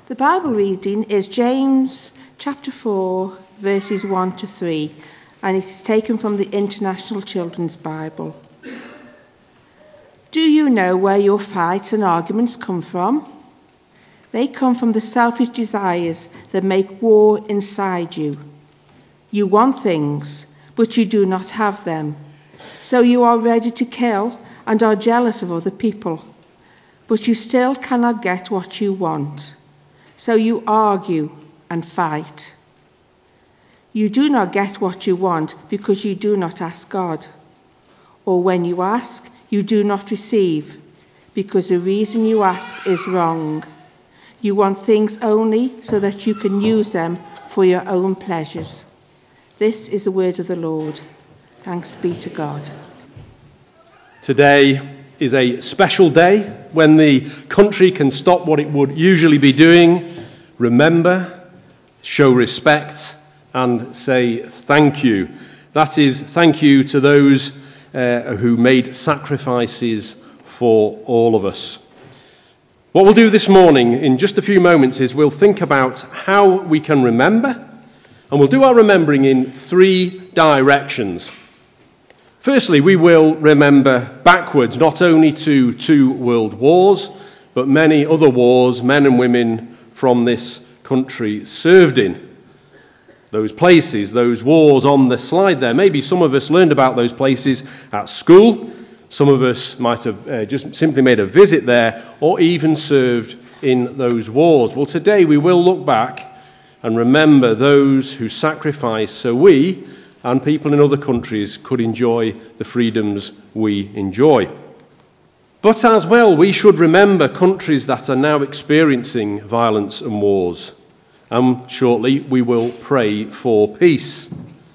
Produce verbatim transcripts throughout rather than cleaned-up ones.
The Bible reading is James chapter four, verses one to three, and it is taken from the International Children's Bible. Do you know where your fights and arguments come from? They come from the selfish desires that make war inside you. You want things, but you do not have them. So you are ready to kill and are jealous of other people. But you still cannot get what you want. So you argue and fight. You do not get what you want because you do not ask God. Or when you ask, you do not receive, because the reason you ask is wrong. You want things only so that you can use them for your own pleasures. This is the word of the Lord. Thanks be to God. Today is a special day when the country can stop what it would usually be doing, remember, show respect, and say thank you. That is, thank you to those uh, who made sacrifices for all of us. What we'll do this morning in just a few moments is we'll think about how we can remember, and we'll do our remembering in three directions. Firstly, we will remember backwards, not only to two world wars, but many other wars men and women from this country served in. Those places, those wars on the slide there, maybe some of us learned about those places at school. Some of us might have uh, just simply made a visit there or even served in those wars. Well, today we will look back and remember those who sacrificed so we and people in other countries could enjoy the freedoms we enjoy. But as well, we should remember countries that are now experiencing violence and wars. And shortly, we will pray for peace.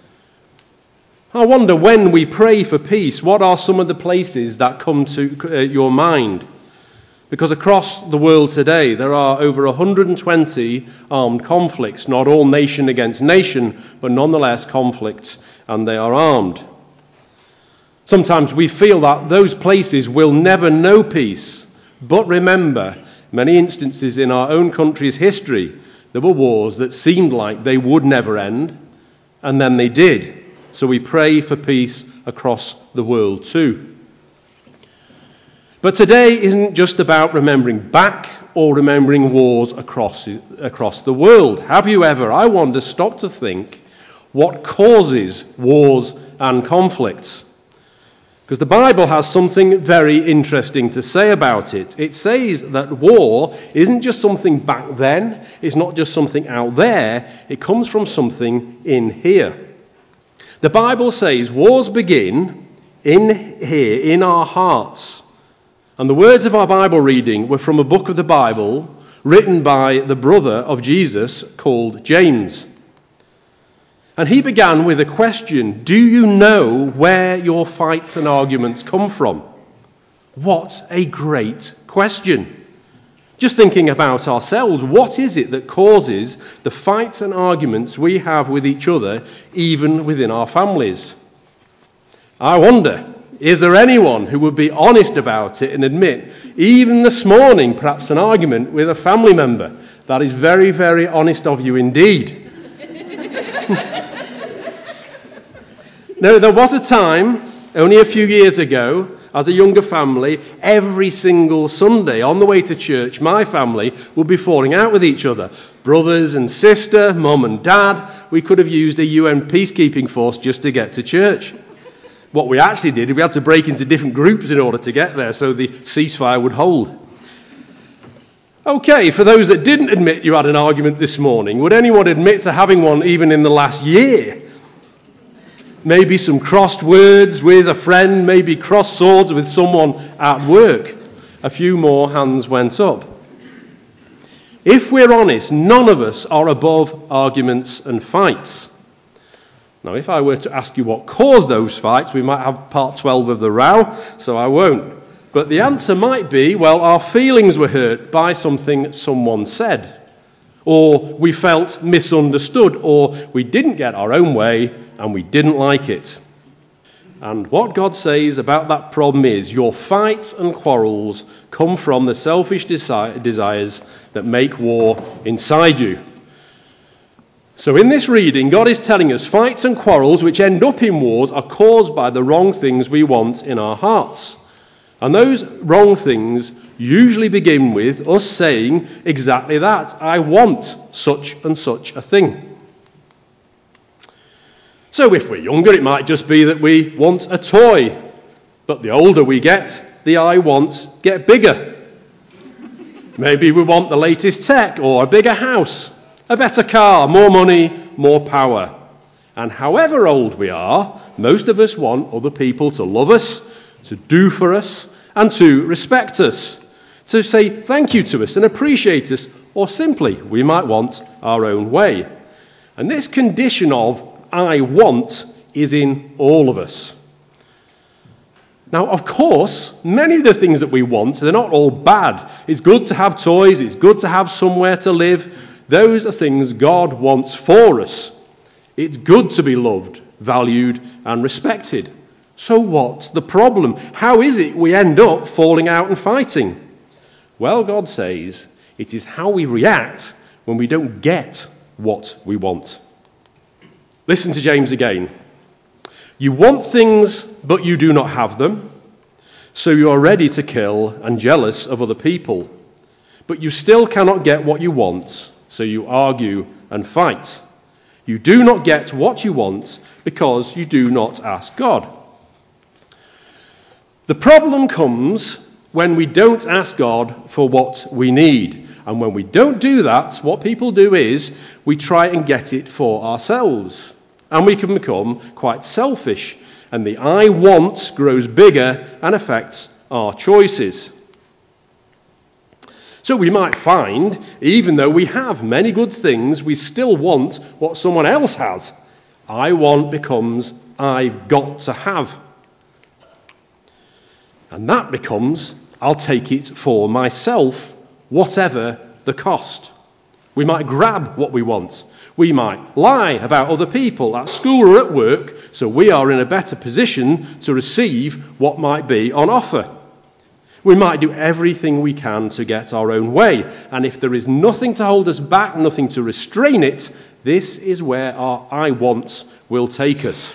I wonder, when we pray for peace, what are some of the places that come to uh, your mind? Because across the world today, there are over one hundred twenty armed conflicts, not all nation against nation, but nonetheless conflicts, and they are armed. Sometimes we feel that those places will never know peace. But remember, many instances in our own country's history, there were wars that seemed like they would never end, and then they did. So we pray for peace across the world too. But today isn't just about remembering back or remembering wars across, across the world. Have you ever, I wonder, stopped to think what causes wars and conflicts? Because the Bible has something very interesting to say about it. It says that war isn't just something back then, it's not just something out there, it comes from something in here. The Bible says wars begin in here, in our hearts. And the words of our Bible reading were from a book of the Bible written by the brother of Jesus called James. And he began with a question: do you know where your fights and arguments come from? What a great question. Just thinking about ourselves, what is it that causes the fights and arguments we have with each other, even within our families? I wonder, is there anyone who would be honest about it and admit, even this morning, perhaps an argument with a family member? That is very, very honest of you indeed. No, there was a time, only a few years ago, as a younger family, every single Sunday on the way to church, my family would be falling out with each other. Brothers and sister, mum and dad. We could have used a U N peacekeeping force just to get to church. What we actually did, we had to break into different groups in order to get there so the ceasefire would hold. Okay, for those that didn't admit you had an argument this morning, would anyone admit to having one even in the last year? Maybe some crossed words with a friend, maybe crossed swords with someone at work. A few more hands went up. If we're honest, none of us are above arguments and fights. Now, if I were to ask you what caused those fights, we might have part twelve of the row, so I won't. But the answer might be, well, our feelings were hurt by something someone said. Or we felt misunderstood, or we didn't get our own way and we didn't like it. And what God says about that problem is, your fights and quarrels come from the selfish desi- desires that make war inside you. So in this reading, God is telling us fights and quarrels which end up in wars are caused by the wrong things we want in our hearts. And those wrong things usually begin with us saying exactly that. I want such and such a thing. So if we're younger, it might just be that we want a toy. But the older we get, the I wants get bigger. Maybe we want the latest tech or a bigger house, a better car, more money, more power. And however old we are, most of us want other people to love us, to do for us, and to respect us, to say thank you to us and appreciate us, or simply we might want our own way. And this condition of I want is in all of us. Now, of course, many of the things that we want, they're not all bad. It's good to have toys, it's good to have somewhere to live. Those are things God wants for us. It's good to be loved, valued, and respected. So what's the problem? How is it we end up falling out and fighting? Well, God says it is how we react when we don't get what we want. Listen to James again. You want things, but you do not have them, so you are ready to kill and jealous of other people. But you still cannot get what you want, so you argue and fight. You do not get what you want because you do not ask God. The problem comes when we don't ask God for what we need. And when we don't do that, what people do is we try and get it for ourselves. And we can become quite selfish. And the I want grows bigger and affects our choices. So we might find, even though we have many good things, we still want what someone else has. I want becomes I've got to have. And that becomes I'll take it for myself, whatever the cost. We might grab what we want. We might lie about other people at school or at work, so we are in a better position to receive what might be on offer. We might do everything we can to get our own way, and if there is nothing to hold us back, nothing to restrain it, this is where our I wants will take us.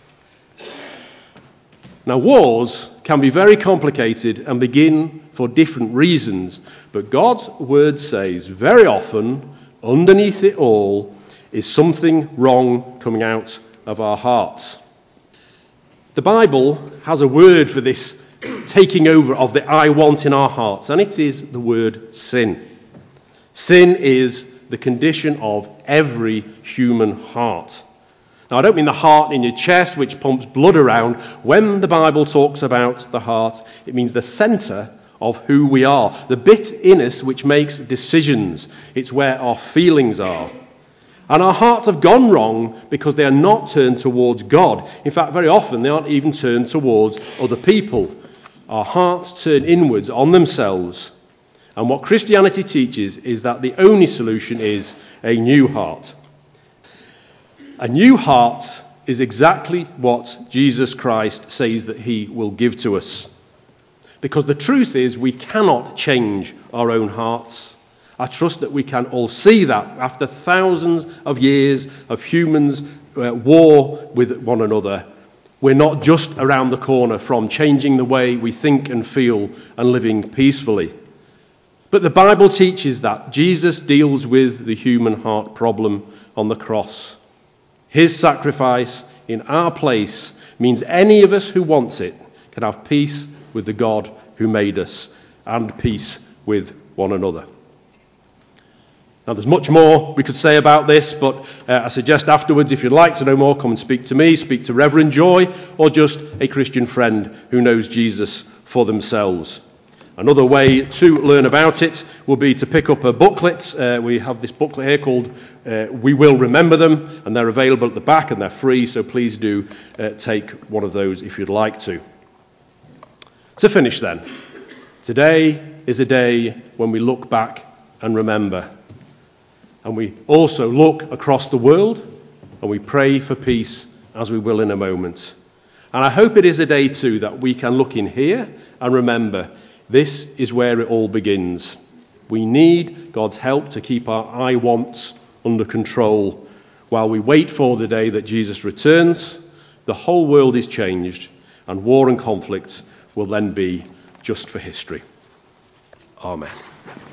Now, wars can be very complicated and begin for different reasons, but God's word says very often, underneath it all, is something wrong coming out of our hearts. The Bible has a word for this taking over of the I want in our hearts, and it is the word sin. Sin is the condition of every human heart. Now, I don't mean the heart in your chest which pumps blood around. When the Bible talks about the heart, it means the centre of who we are, the bit in us which makes decisions. It's where our feelings are. And our hearts have gone wrong because they are not turned towards God. In fact, very often they aren't even turned towards other people. Our hearts turn inwards on themselves. And what Christianity teaches is that the only solution is a new heart. A new heart is exactly what Jesus Christ says that he will give to us. Because the truth is we cannot change our own hearts. I trust that we can all see that after thousands of years of humans' uh, war with one another. We're not just around the corner from changing the way we think and feel and living peacefully. But the Bible teaches that Jesus deals with the human heart problem on the cross. His sacrifice in our place means any of us who wants it can have peace with the God who made us and peace with one another. Now, there's much more we could say about this, but uh, I suggest afterwards, if you'd like to know more, come and speak to me, speak to Reverend Joy, or just a Christian friend who knows Jesus for themselves. Another way to learn about it will be to pick up a booklet. Uh, we have this booklet here called uh, We Will Remember Them, and they're available at the back and they're free, so please do uh, take one of those if you'd like to. To finish then, today is a day when we look back and remember. And we also look across the world and we pray for peace, as we will in a moment. And I hope it is a day too that we can look in here and remember This is where it all begins. We need God's help to keep our I wants under control. While we wait for the day that Jesus returns, the whole world is changed, and war and conflict will then be just for history. Amen.